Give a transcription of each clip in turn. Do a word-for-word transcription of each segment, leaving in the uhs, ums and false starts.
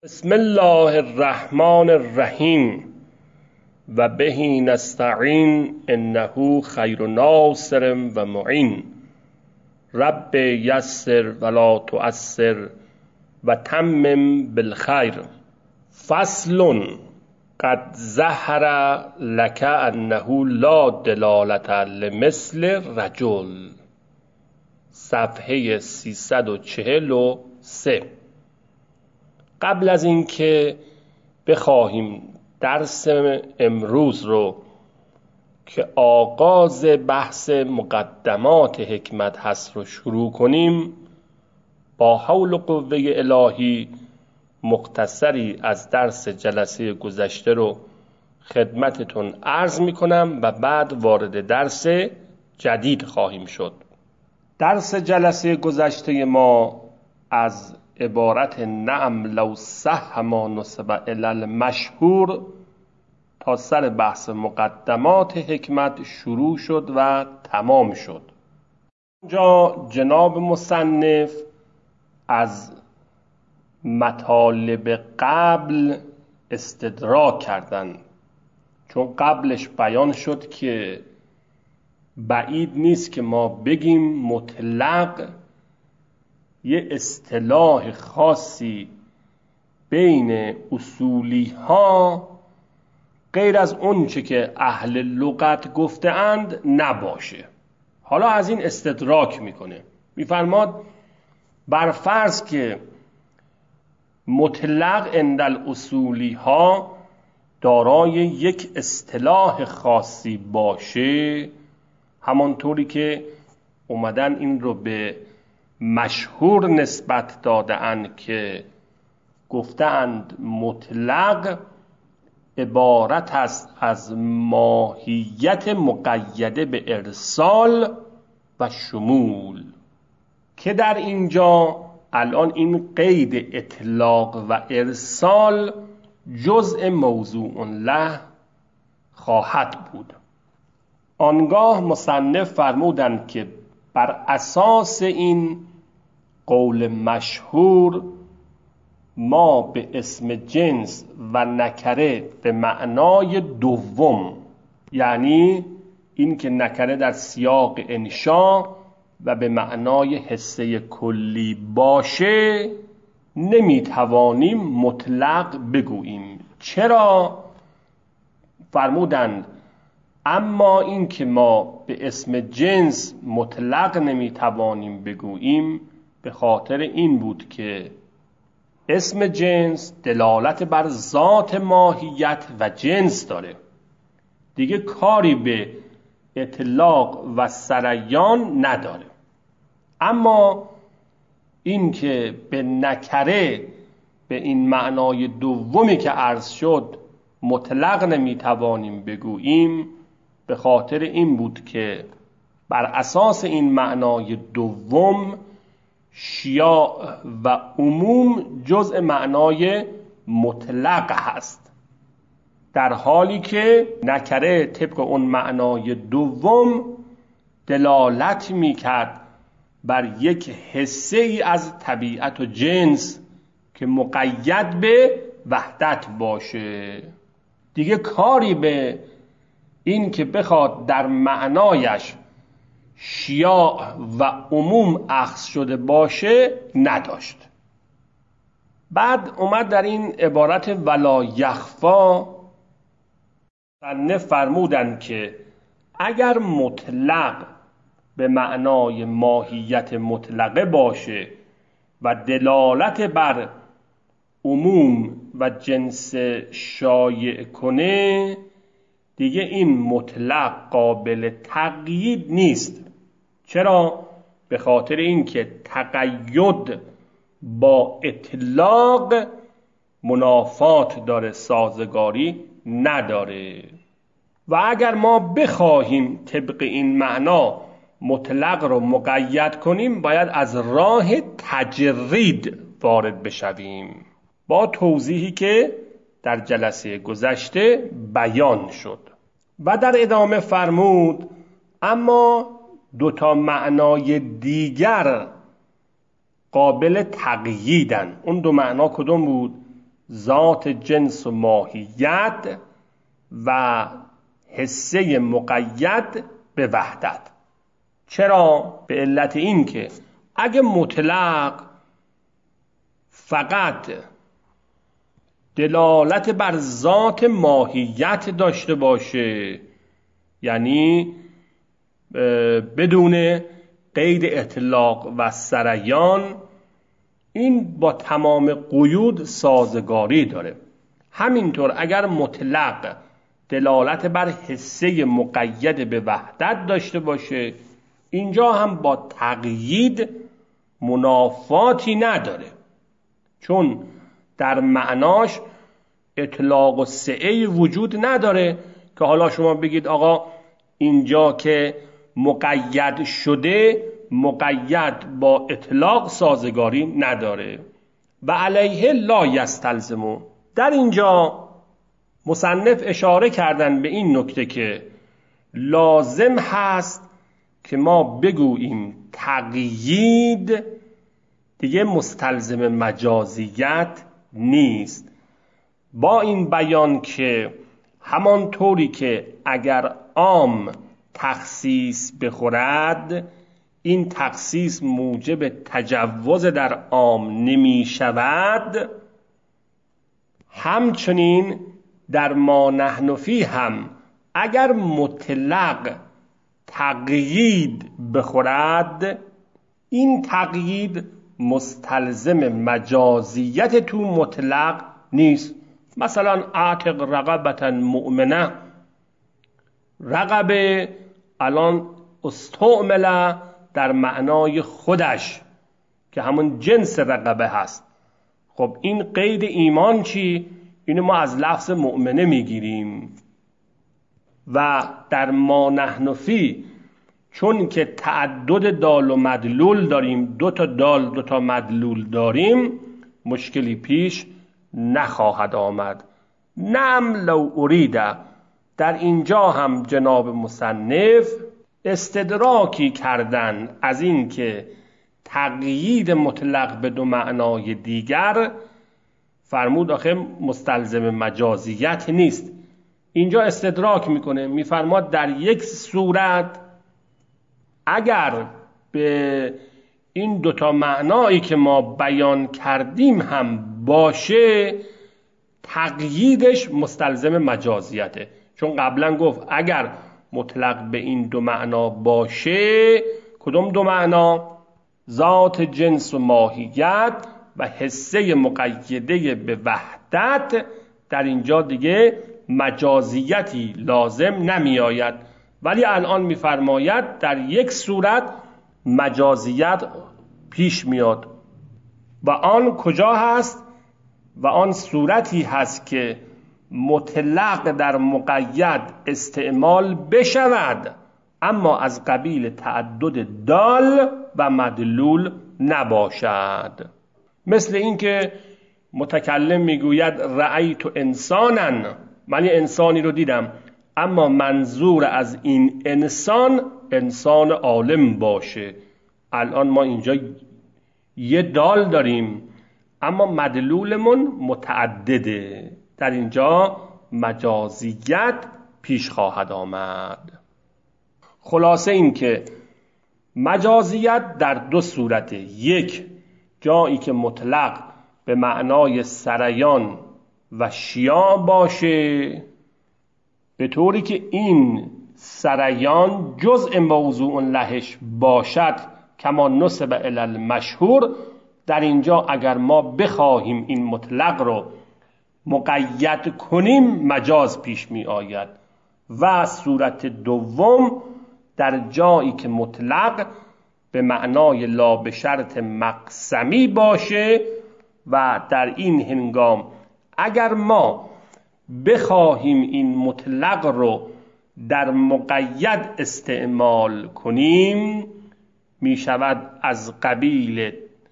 بسم الله الرحمن الرحیم و به نستعین انه خیر ناصر و معین. رب یسر ولا تعسر و تمم بالخیر. فصل قد ظهر لك انه لا دلالت لمثل رجل. صفحه سیصد و چهل و سه. قبل از اینکه بخواهیم درس امروز رو که آغاز بحث مقدمات حکمت هست رو شروع کنیم، با حول و قوه الهی مختصری از درس جلسه گذشته رو خدمتتون عرض میکنم و بعد وارد درس جدید خواهیم شد. درس جلسه گذشته ما از عبارت نعم لو صح ما نسب الی المشهور تا سر بحث مقدمات حکمت شروع شد و تمام شد. اینجا جناب مصنف از مطالب قبل استدراک کردند، چون قبلش بیان شد که بعید نیست که ما بگیم مطلق یه اصطلاح خاصی بین اصولی ها غیر از اون چه که اهل لغت گفته اند نباشه. حالا از این استدراک میکنه، میفرماد بر فرض که مطلق عند الاصولی ها دارای یک اصطلاح خاصی باشه، همانطوری که اومدن این رو به مشهور نسبت داده اند که گفتند مطلق عبارت است از ماهیت مقیده به ارسال و شمول، که در اینجا الان این قید اطلاق و ارسال جزء موضوع له خواهد بود. آنگاه مصنف فرمودند که بر اساس این قول مشهور ما به اسم جنس و نکره به معنای دوم، یعنی این که نکره در سیاق انشا و به معنای حصه کلی باشه، نمیتوانیم مطلق بگوییم. چرا؟ فرمودند اما این که ما به اسم جنس مطلق نمیتوانیم بگوییم به خاطر این بود که اسم جنس دلالت بر ذات ماهیت و جنس داره، دیگه کاری به اطلاق و سریان نداره. اما این که به نکره به این معنای دومی که عرض شد مطلق نمیتوانیم بگوییم به خاطر این بود که بر اساس این معنای دوم شیاع و عموم جزء معنای مطلق هست، در حالی که نکره طبق اون معنای دوم دلالت میکرد بر یک حصه ای از طبیعت و جنس که مقید به وحدت باشه. دیگه کاری به این که بخواد در معنایش شیاع و عموم اخذ شده باشه نداشت. بعد اومد در این عبارت ولا یخفا مصنف فرمودن که اگر مطلق به معنای ماهیت مطلقه باشه و دلالت بر عموم و جنس شایع کنه، دیگه این مطلق قابل تقیید نیست. چرا؟ به خاطر اینکه تقید با اطلاق منافات داره، سازگاری نداره. و اگر ما بخواهیم طبق این معنا مطلق رو مقید کنیم باید از راه تجرید وارد بشویم، با توضیحی که در جلسه گذشته بیان شد. و در ادامه فرمود اما دوتا معنای دیگر قابل تقییدن. اون دو معنا کدوم بود؟ ذات جنس و ماهیت و حسه مقید به وحدت. چرا؟ به علت این که اگه مطلق فقط دلالت بر ذات ماهیت داشته باشه، یعنی بدون قید اطلاق و سریان، این با تمام قیود سازگاری داره. همینطور اگر مطلق دلالت بر حسه مقید به وحدت داشته باشه، اینجا هم با تقیید منافاتی نداره، چون در معناش اطلاق و سعی وجود نداره که حالا شما بگید آقا اینجا که مقید شده مقید با اطلاق سازگاری نداره. و علیه لا یستلزمو، در اینجا مصنف اشاره کردن به این نکته که لازم هست که ما بگوییم تقیید دیگه مستلزم مجازیت نیست، با این بیان که همانطوری که اگر عام تخصیص بخورد، این تخصیص موجب تجوز در عام نمی شود، همچنین در ما نحن فیه هم اگر مطلق تقیید بخورد، این تقیید مستلزم مجازیت تو مطلق نیست. مثلا اعتق رقبة مؤمنه، رقبه الان استعمل در معنای خودش که همون جنس رقبه هست. خب این قید ایمان چی؟ اینو ما از لفظ مؤمنه میگیریم. و در ما نحن فی، چون که تعدد دال و مدلول داریم، دو تا دال دو تا مدلول داریم، مشکلی پیش نخواهد آمد. نعم لو اریده، در اینجا هم جناب مصنف استدراکی کردن از این که تقیید مطلق به دو معنای دیگر، فرمود آخه مستلزم مجازیت نیست. اینجا استدراک میکنه، میفرماد در یک صورت اگر به این دوتا معنایی که ما بیان کردیم هم باشه، تقییدش مستلزم مجازیته. چون قبلا گفت اگر مطلق به این دو معنا باشه، کدوم دو معنا؟ ذات جنس و ماهیت و حسه مقیده به وحدت، در اینجا دیگه مجازیتی لازم نمی آید. ولی الان میفرماید در یک صورت مجازیت پیش میاد و آن کجا هست؟ و آن صورتی هست که مطلق در مقید استعمال بشود، اما از قبیل تعدد دال و مدلول نباشد. مثل اینکه متکلم میگوید رأیت انسانا، من یه انسانی رو دیدم، اما منظور از این انسان انسان عالم باشه. الان ما اینجا یه دال داریم اما مدلولمون متعدده، در اینجا مجازیت پیش خواهد آمد. خلاصه این که مجازیت در دو صورته، یک جایی که مطلق به معنای سریان و شیاع باشه، به طوری که این سریان جزء موضوع لهش باشد کما نسب الی المشهور، در اینجا اگر ما بخواهیم این مطلق رو مقید کنیم مجاز پیش می آید. و صورت دوم در جایی که مطلق به معنای لا به شرط مقسمی باشه و در این هنگام اگر ما بخواهیم این مطلق رو در مقید استعمال کنیم، می شود از قبیل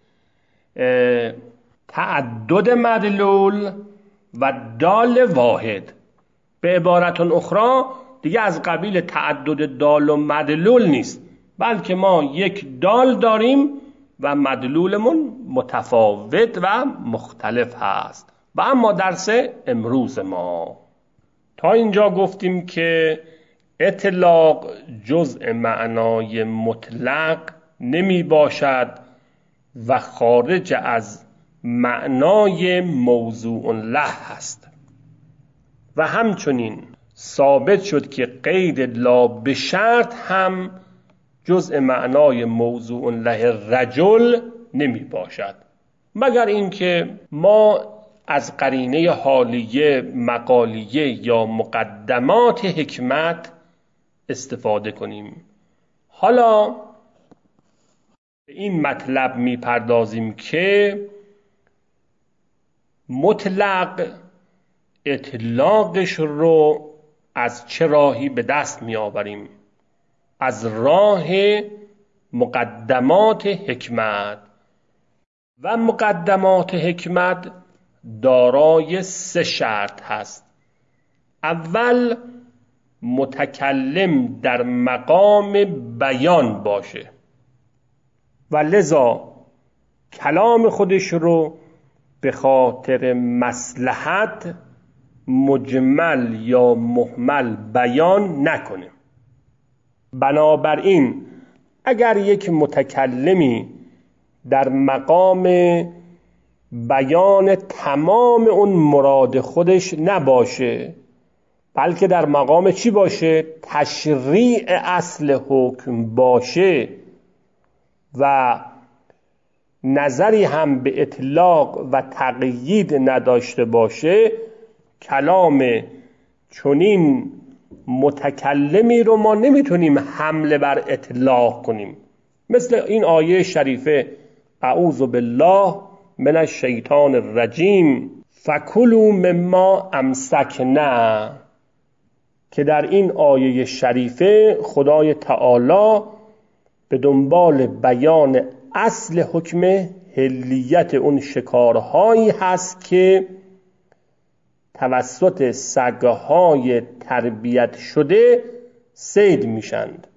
تعدد مدلول و دال واحد. به عبارت اخرى دیگه از قبیل تعدد دال و مدلول نیست، بلکه ما یک دال داریم و مدلولمون متفاوت و مختلف هست. و اما درس امروز ما تا اینجا گفتیم که اطلاق جزء معنای مطلق نمی باشد و خارج از معنای موضوع له هست و همچنین ثابت شد که قید لا به شرط هم جزء معنای موضوع له رجل نمی باشد، مگر اینکه ما از قرینه حالیه، مقالیه یا مقدمات حکمت استفاده کنیم. حالا به این مطلب می پردازیم که مطلق اطلاقش رو از چه راهی به دست می آوریم؟ از راه مقدمات حکمت. و مقدمات حکمت دارای سه شرط هست. اول، متکلم در مقام بیان باشه و لذا کلام خودش رو به خاطر مصلحت مجمل یا مهمل بیان نکنه. بنابراین اگر یک متکلمی در مقام بیان تمام اون مراد خودش نباشه، بلکه در مقام چی باشه؟ تشریع اصل حکم باشه و نظری هم به اطلاق و تقیید نداشته باشه، کلام چنین متکلمی رو ما نمیتونیم حمله بر اطلاق کنیم. مثل این آیه شریفه اعوذ بالله من الشیطان الرجیم فکلوا مما امسکنا، که در این آیه شریفه خدای تعالی به دنبال بیان اصل حکم حلیت اون شکارهایی هست که توسط سگهای تربیت شده صید میشند.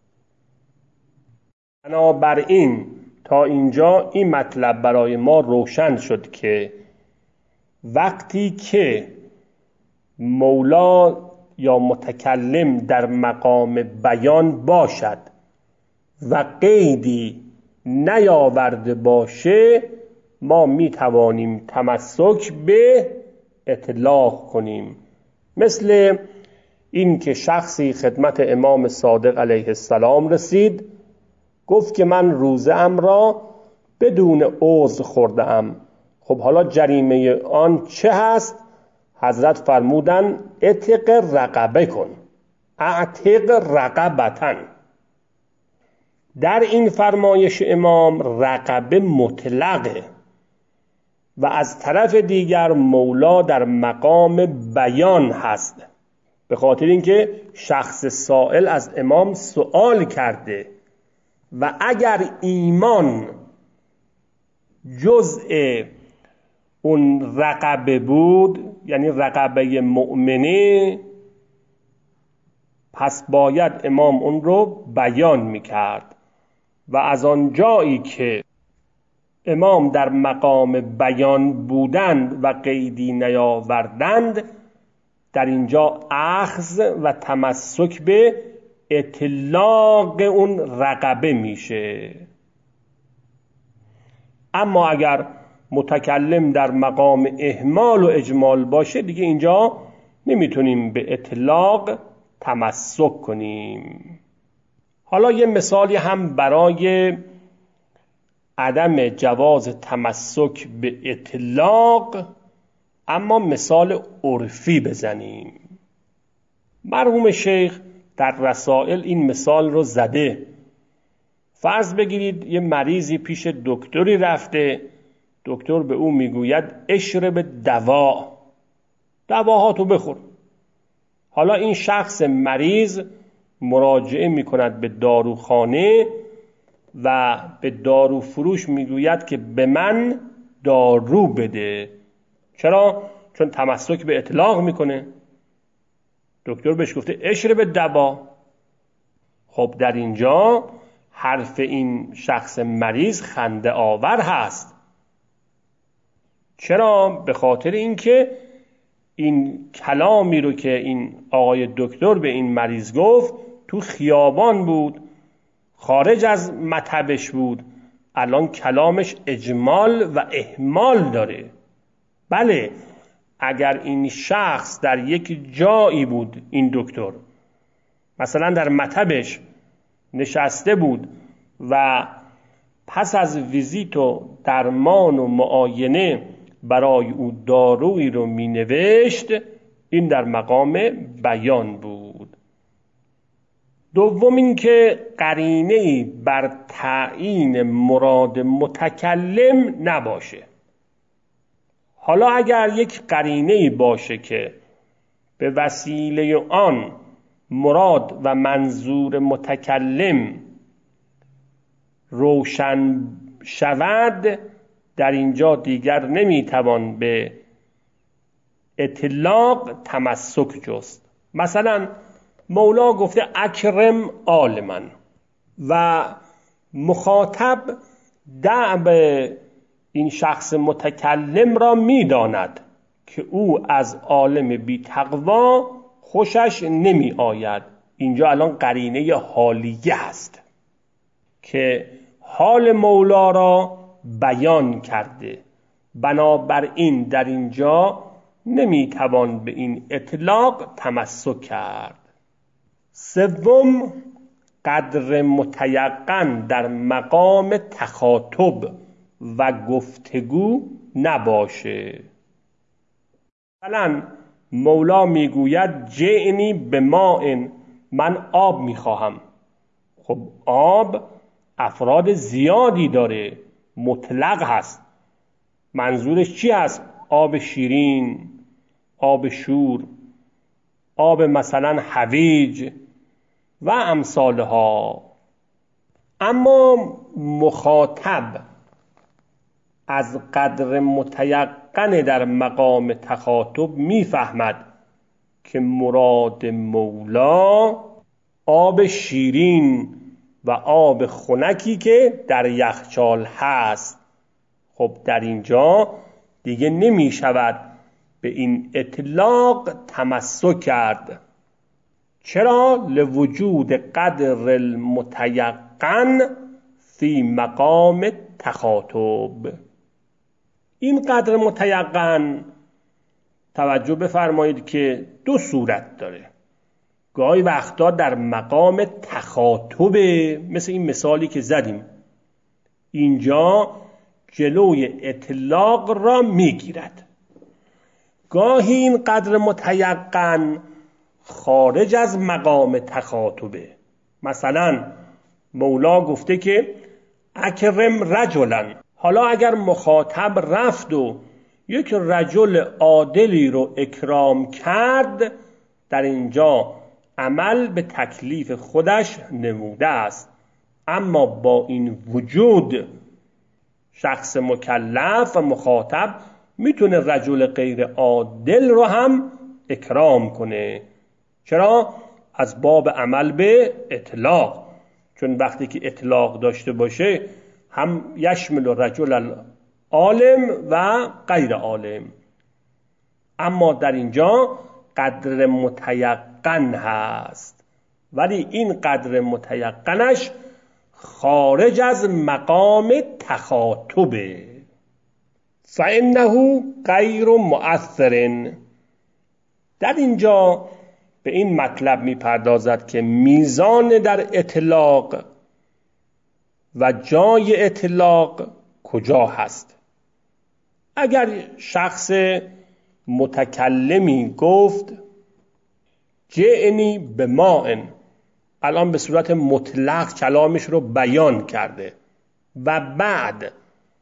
بنابراین تا اینجا این مطلب برای ما روشن شد که وقتی که مولا یا متکلم در مقام بیان باشد و قیدی نیاورده باشه، ما می توانیم تمسک به اطلاق کنیم. مثل این که شخصی خدمت امام صادق علیه السلام رسید، گفت که من روزه ام را بدون عذر خورده ام. خب حالا جریمه آن چه هست؟ حضرت فرمودن اعتق رقبه کن، اعتق رقبتن. در این فرمایش امام رقبه مطلقه و از طرف دیگر مولا در مقام بیان هست، به خاطر اینکه شخص سائل از امام سوال کرده و اگر ایمان جزء اون رقبه بود، یعنی رقبه مؤمنه، پس باید امام اون رو بیان میکرد و از آن جایی که امام در مقام بیان بودند و قیدی نیاوردند، در اینجا اخذ و تمسک به اطلاق اون رقبه میشه. اما اگر متکلم در مقام اهمال و اجمال باشه، دیگه اینجا نمیتونیم به اطلاق تمسک کنیم. حالا یه مثالی هم برای عدم جواز تمسک به اطلاق، اما مثال عرفی بزنیم. مرحوم شیخ در رسائل این مثال رو زده. فرض بگیرید یه مریضی پیش دکتری رفته، دکتر به او میگوید اشرب دوا، دواهاتو بخور. حالا این شخص مریض مراجعه میکند به داروخانه و به دارو فروش میگوید که به من دارو بده. چرا؟ چون تمسک به اطلاق میکنه. دکتر بهش گفته اشرب دوا. خب در اینجا حرف این شخص مریض خنده آور هست. چرا؟ به خاطر اینکه این کلامی رو که این آقای دکتر به این مریض گفت تو خیابان بود، خارج از مطبش بود، الان کلامش اجمال و اهمال داره. بله، اگر این شخص در یک جایی بود، این دکتر مثلا در مطبش نشسته بود و پس از ویزیت و درمان و معاینه برای او دارویی رو می نوشت، این در مقام بیان بود. دوم این که قرینه‌ای بر تعیین مراد متکلم نباشه. حالا اگر یک قرینه‌ای باشه که به وسیله آن مراد و منظور متکلم روشن شود، در اینجا دیگر نمیتوان به اطلاق تمسک جست. مثلا مولا گفته اکرم عالما و مخاطب دعب این شخص متکلم را میداند که او از عالم بی تقوا خوشش نمی آید. اینجا الان قرینه حالیه است که حال مولا را بیان کرده، بنابراین در اینجا نمیتوان به این اطلاق تمسک کرد. سوم، قدر متیقن در مقام تخاطب و گفتگو نباشه. مثلا مولا میگوید جئنی به ماء، من آب میخواهم. خب آب افراد زیادی داره، مطلق هست. منظورش چی هست؟ آب شیرین، آب شور، آب مثلا هویج و امثالها. اما مخاطب از قدر متیقن در مقام تخاطب میفهمد که مراد مولا آب شیرین و آب خنکی که در یخچال هست. خب در اینجا دیگه نمی شود به این اطلاق تمسک کرد. چرا؟ لوجود قدر المتیقن فی مقام تخاطب. این قدر متیقن توجه بفرمایید که دو صورت داره. گاهی وقتا در مقام تخاطبه، مثل این مثالی که زدیم، اینجا جلوی اطلاق را میگیرد. گاهی این قدر متیقن خارج از مقام تخاطبه. مثلا مولا گفته که اکرم رجلا. حالا اگر مخاطب رفت و یک رجل عادلی رو اکرام کرد، در اینجا عمل به تکلیف خودش نموده است. اما با این وجود شخص مکلف و مخاطب میتونه رجل غیر عادل رو هم اکرام کنه. چرا؟ از باب عمل به اطلاق. چون وقتی که اطلاق داشته باشه هم یشمل رجل عالم و غیر عالم. اما در اینجا قدر متیقن هست، ولی این قدر متیقنش خارج از مقام تخاطبه. فإنه غیر مؤثر. در اینجا به این مطلب میپردازد که میزان در اطلاق و جای اطلاق کجا هست. اگر شخص متکلمی گفت جئنی به ماء، الان به صورت مطلق کلامش رو بیان کرده و بعد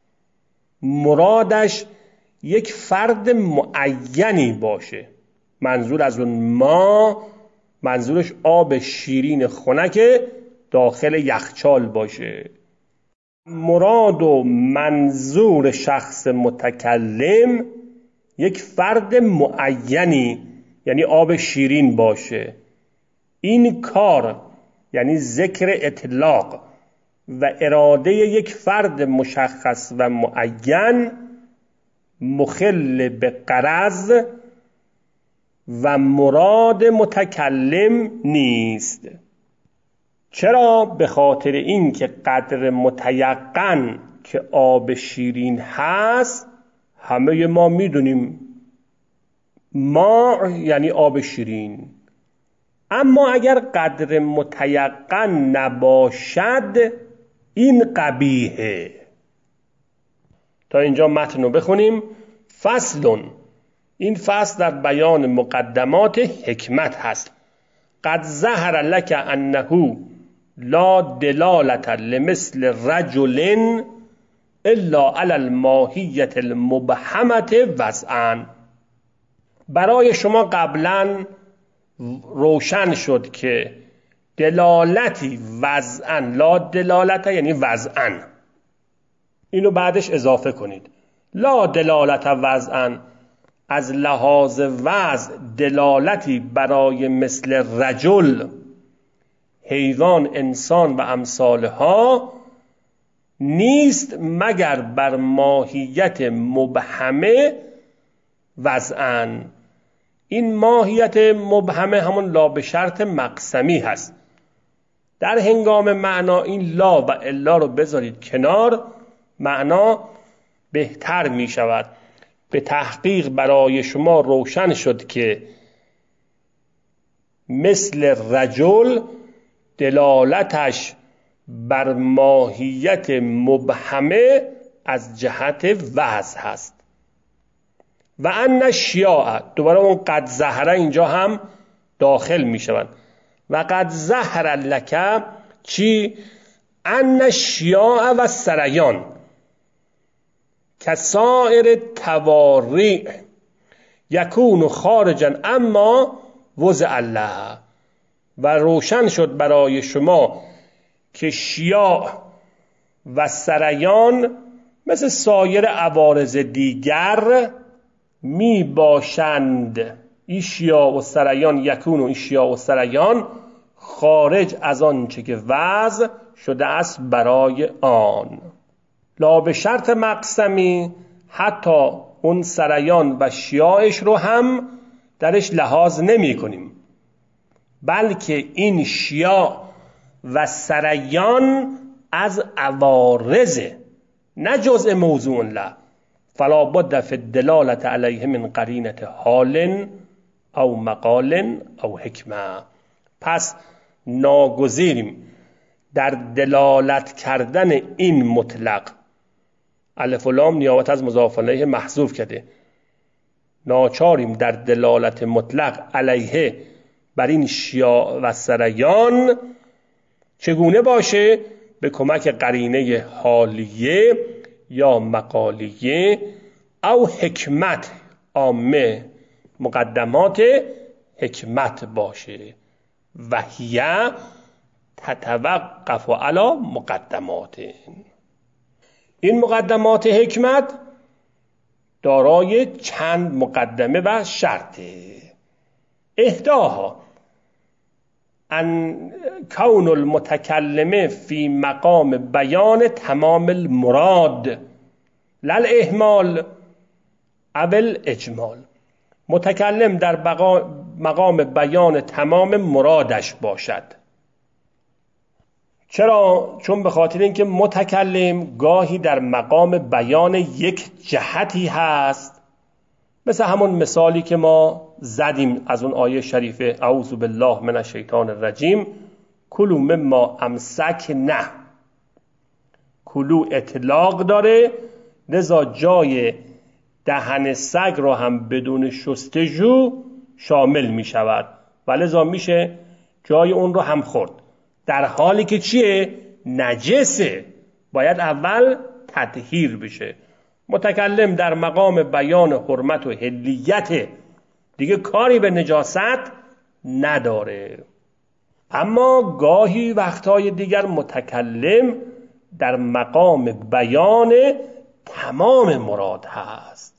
مرادش یک فرد معینی باشه، منظور از اون ما منظورش آب شیرین خنک داخل یخچال باشه، مراد و منظور شخص متکلم یک فرد معینی یعنی آب شیرین باشه، این کار یعنی ذکر اطلاق و اراده یک فرد مشخص و معین مخل به غرض و مراد متکلم نیست. چرا؟ به خاطر این که قدر متیقن که آب شیرین هست همه ما میدونیم، ما یعنی آب شیرین. اما اگر قدر متیقن نباشد این قبیحه. تا اینجا متن رو بخونیم. فصل، این فصل در بیان مقدمات حکمت هست. قد ظهر لك انه لا دلالة لمثل رجل الا علی الماهیة المبهمة وضعا. برای شما قبلا روشن شد که دلالتی وضعا، لا دلالت یعنی وضعا، اینو بعدش اضافه کنید. لا دلالت وضعا، از لحاظ وضع دلالتی برای مثل رجل، حیوان، انسان و امثالها نیست مگر بر ماهیت مبهمه وضعا. این ماهیت مبهمه همون لا به شرط مقسمی هست. در هنگام معنا این لا و الا رو بذارید کنار، معنا بهتر می شود. به تحقیق برای شما روشن شد که مثل رجل دلالتش بر ماهیت مبهمه از جهت وضع هست. و ان شیاع، دوباره اون قد ظهر اینجا هم داخل می شوند. و قد ظهر لک چی؟ ان شیاع و سریان کسائر تواریع یکون خارجا اما وضع الله. و روشن شد برای شما که شیاع و سریان مثل سایر عوارض دیگر می باشند. این شیاع و سریان یکون و این شیاع و سریان خارج از آن چه که وضع شده است برای آن. لا به شرط مقسمی حتی اون سریان و شیاعش رو هم درش لحاظ نمی کنیم، بلکه این شیاع و سریان از عوارض نه جزء موضوع له، فلا بد فی الدلالة علیه من قرینة حال او مقال او حکمه. پس ناگزیریم در دلالت کردن این مطلق، الف و لام نیابت از مضاف الیه محذوف کرده، ناچاریم در دلالت مطلق علیه بر این شیاع و سریان چگونه باشه؟ به کمک قرینه حالیه یا مقالیه او حکمت عامه، مقدمات حکمت باشه. و هیه تتوقف علی مقدمات، این مقدمات حکمت دارای چند مقدمه و شرطه. احداها ان کون المتکلم فی مقام بیان تمام المراد لل اهمال اول اجمال. متکلم در مقام بیان تمام مرادش باشد. چرا؟ چون به خاطر اینکه متکلم گاهی در مقام بیان یک جهتی هست، مثل همون مثالی که ما زدیم از اون آیه شریفه اعوذ بالله من الشیطان الرجیم، کلوا مما امسکنا. کلو اطلاق داره، لذا جای دهن سگ رو هم بدون شستشو شامل می شود و لذا میشه جای اون رو هم خورد، در حالی که چیه؟ نجسه، باید اول تطهیر بشه. متکلم در مقام بیان حرمت و حلیت، دیگه کاری به نجاست نداره. اما گاهی وقتهای دیگر متکلم در مقام بیان تمام مراد هست.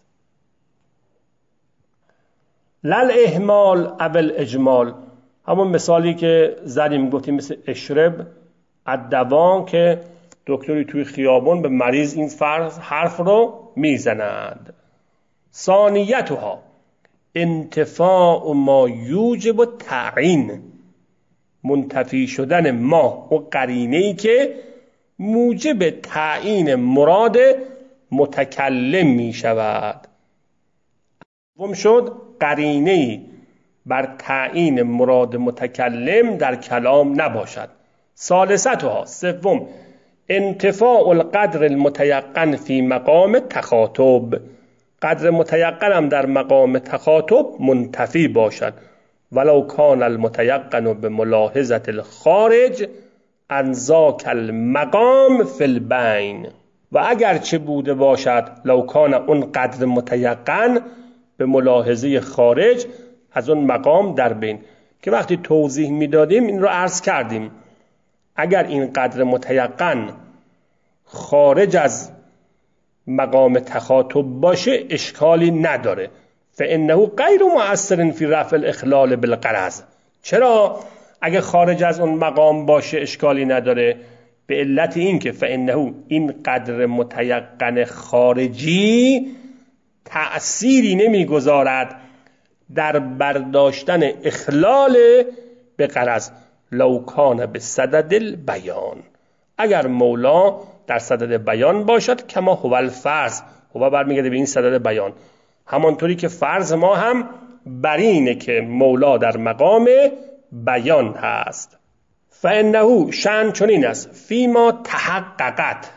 لل اهمال اول اجمال، همون مثالی که زدیم گفتیم مثل اشرب الدوام که دکتری توی خیابون به مریض این حرف رو میزنند. ثانیتها انتفاع ما یوجب تعیین، منتفی شدن ما و قرینه‌ای که موجب تعیین مراد متکلم می شود. دوم شد قرینه‌ای بر تعیین مراد متکلم در کلام نباشد. ثالثتها سوم انتفاع القدر المتیقن فی مقام تخاطب، قدر متیقن هم در مقام تخاطب منتفی باشد. ولو کان المتیقن به ملاحظة الخارج عن ذاک المقام فی البین، و اگر چه بوده باشد لو کان اون قدر متیقن به ملاحظه خارج از اون مقام در بین، که وقتی توضیح میدادیم این رو عرض کردیم. اگر این قدر متیقن خارج از مقام تخاطب باشه اشکالی نداره. فانه غیر مؤثر فی رفع الاخلال بالغرض. چرا؟ اگه خارج از اون مقام باشه اشکالی نداره، به علت این که فانه این قدر متیقن خارجی تأثیری نمیگذارد در برداشتن اخلال به غرض. لو کان به صدد البیان، اگر مولا در صدد بیان باشد، کما هو الفرض، هو برمیگرده به این صدد بیان، همانطوری که فرض ما هم بر اینه که مولا در مقام بیان هست. فانه شأن چنین است فیما تحققت،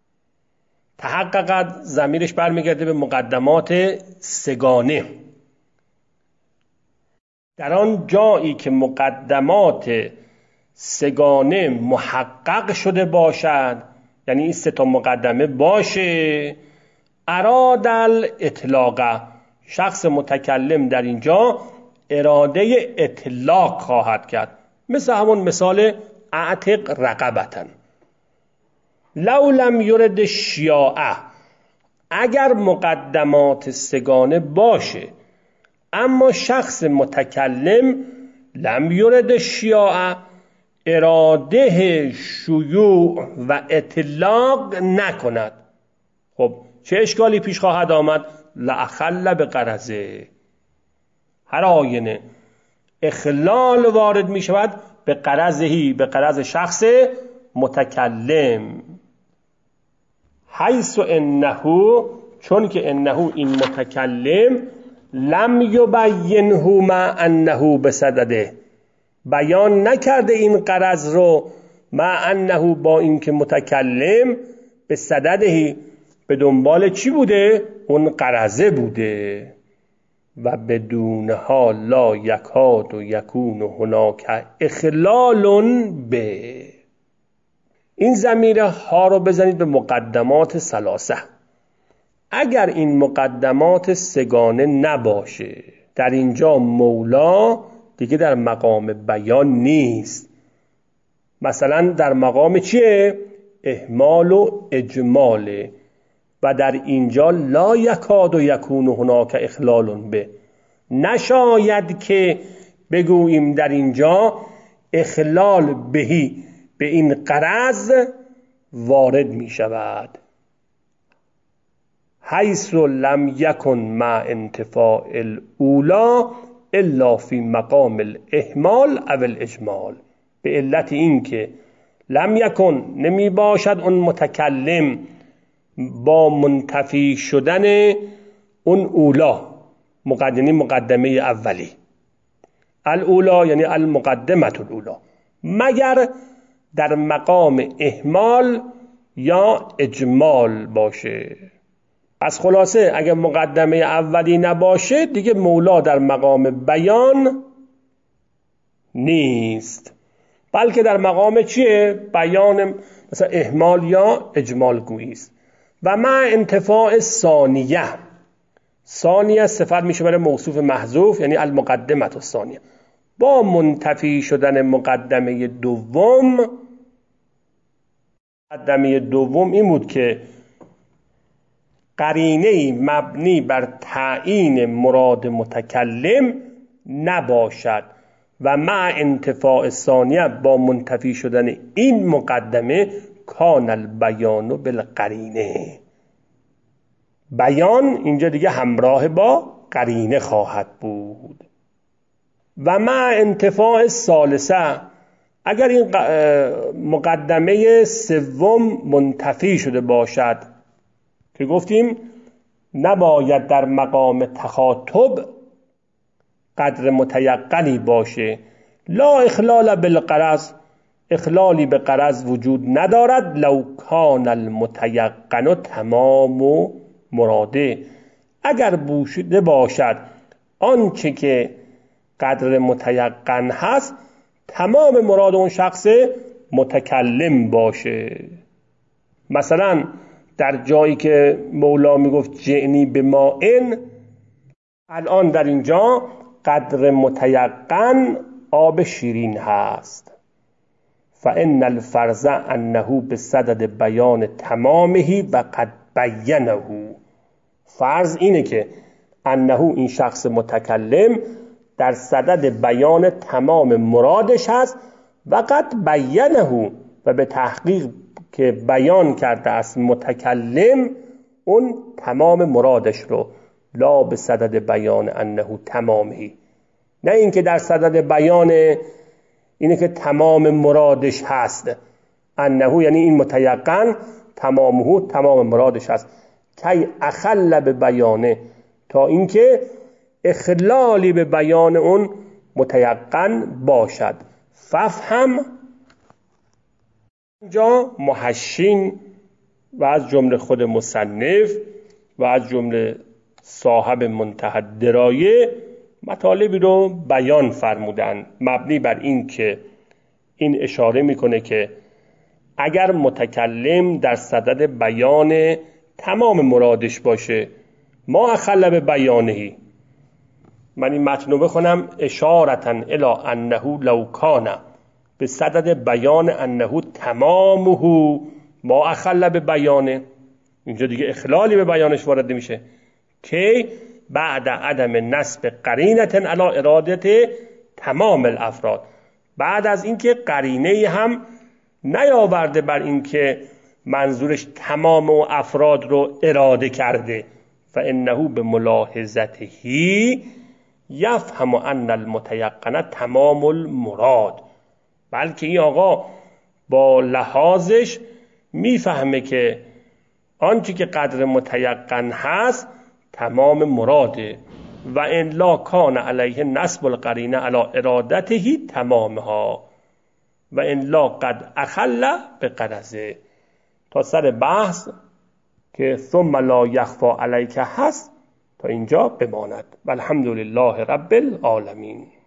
تحققت ضمیرش برمیگرده به مقدمات سگانه، در آن جایی که مقدمات سگانه محقق شده باشد، یعنی این سه تا مقدمه باشه، اراد الاطلاق، شخص متکلم در اینجا اراده اطلاق خواهد کرد. مثل همون مثال اعتق رقبتن. لو لم یرد الشیاعه، اگر مقدمات سگانه باشه اما شخص متکلم لم یرد الشیاعه، اراده شیوع و اطلاق نکند، خب چه اشکالی پیش خواهد آمد؟ لاخل به غرضه، هر آینه اخلال وارد می شود به غرضهی، به غرض شخص متکلم. حیث انه، چون که انه این متکلم لم یبینه مع انه بصدده، بیان نکرده این غرض رو، مع انه با اینکه متکلم به صدده به دنبال چی بوده؟ اون غرضه بوده. و بدونها لا یکاد و یکون هناک اخلال به. این ضمیر ها رو بزنید به مقدمات ثلاثه. اگر این مقدمات سگانه نباشه، در اینجا مولا دیگه در مقام بیان نیست. مثلا در مقام چیه؟ اهمال و اجماله، و در اینجا لا یکاد و یکون هناک اخلال به. نشاید که بگوییم در اینجا اخلال بهی به این غرض وارد می شود. حیث لم یکن مع انتفاع الاولا الا فی مقام الاهمال او الاجمال، به علت این که لم یکن نمی باشد اون متکلم با منتفی شدن اون اولا، مقدمه مقدمه اولی، الاولا یعنی المقدمه الاولا، مگر در مقام اهمال یا اجمال باشه. از خلاصه اگر مقدمه اولی نباشه دیگه مولا در مقام بیان نیست، بلکه در مقام چیه؟ بیان، مثلا اهمال یا اجمال گویی است. و مع انتفاع ثانیه، ثانیه صفت میشه برای موصوف محذوف، یعنی المقدمه الثانیه، با منتفی شدن مقدمه دوم. مقدمه دوم این بود که قرینه مبنی بر تعیین مراد متکلم نباشد، و مع انتفاع ثانیه با منتفی شدن این مقدمه کان البیان بالقرینه، بیان اینجا دیگه همراه با قرینه خواهد بود. و مع انتفاع ثالثه، اگر این مقدمه سوم منتفی شده باشد که گفتیم نباید در مقام تخاطب قدر متیقنی باشه، لا اخلال بالغرض، اخلالی به غرض وجود ندارد، لو کان المتیقن تمام و مراده، اگر بوده باشد آنچه که قدر متیقن هست تمام مراد اون شخص متکلم باشه. مثلا در جایی که مولا میگفت جئنی به ماء، الان در اینجا قدر متیقن آب شیرین هست. فان الفرض انه بصدد بیان تمامه و قد بینه، فرض اینه که انه این شخص متکلم در صدد بیان تمام مرادش هست و قد بینه، و به تحقیق که بیان کرده است متکلم اون تمام مرادش رو، لا به صدد بیان انه تمامه، نه اینکه در صدد بیان اینه که تمام مرادش هست، انه یعنی این متیقن تمامه تمام مرادش هست، کی اخل به بیانه، تا اینکه اخلالی به بیان اون متیقن باشد. ففهم اینجا محشین و از جمله خود مصنف و از جمله صاحب منتهی الدرایه مطالبی رو بیان فرمودن، مبنی بر این که این اشاره میکنه که اگر متکلم در صدد بیان تمام مرادش باشه، ما اخل به بیانهی، من این متن رو بخونم، اشارتا الی انه لو کان به صدد بیان انه تمامه ما اخل به بیانه، اینجا دیگه اخلالی به بیانش وارد میشه که بعد عدم نسب قرینه علی ارادت تمام الافراد، بعد از اینکه قرینه هم نیاورده بر اینکه منظورش تمام و افراد رو اراده کرده، فانه به ملاحظته یفهم ان المتیقن تمام المراد، بلکه این آقا با لحاظش میفهمه که آنچه که قدر متیقن هست تمام مراده، و ان لا کان علیه نسب القرینه علی ارادته تمامها و ان لا قد اخل به غرضه، تا سر بحث که ثم لا یخفی علیک هست تا اینجا بماند. والحمد لله رب العالمین.